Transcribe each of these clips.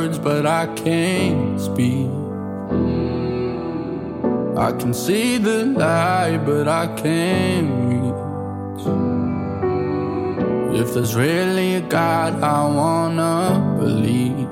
words, but I can't speak. I can see the light, but I can't reach. If there's really a God, I wanna believe.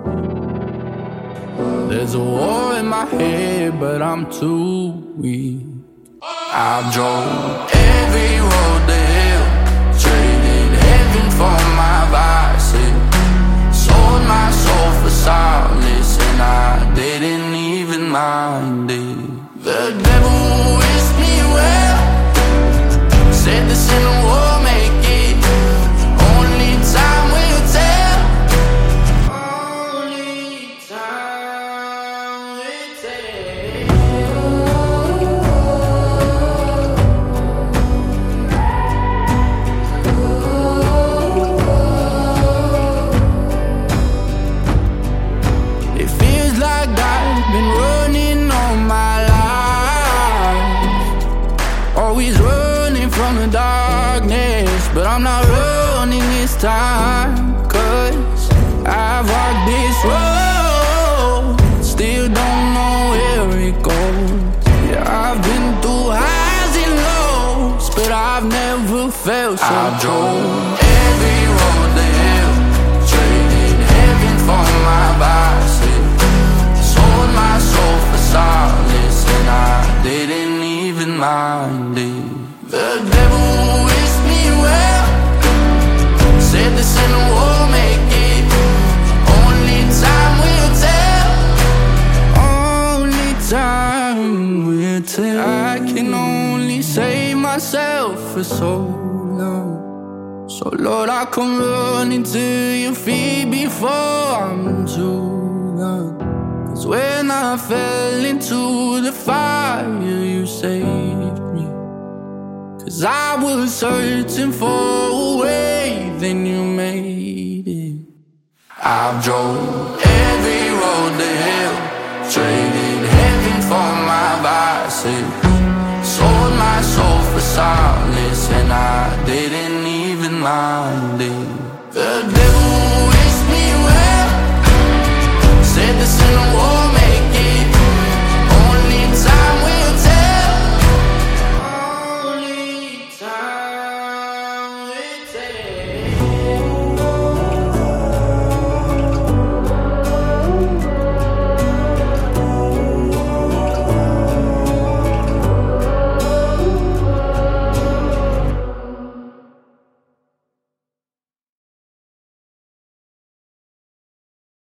There's a war in my head, but I'm too weak. I've drove every road to hell, traded heaven for my vices, sold my soul for solace, and I didn't even mind it. The devil wished me well, said the sinner will make it. Only time will tell. Only time will tell. It feels like I've been running all my life, always running from the darkness, but I'm not running this time, 'cause I've walked this road, still don't know where it goes. Yeah, I've been through highs and lows, but I've never felt so I drove every road to hell, traded heaven for my vices, sold my soul for solace, and I didn't even mind it. The devil wished me well, said the sinner will make it. Only time will tell. Only time will tell. I can only save myself for so long. So Lord, I come running to your feet before I'm too done. 'Cause when I fell into the fire, you saved me. 'Cause I was searching for a way, then you made it. I've drove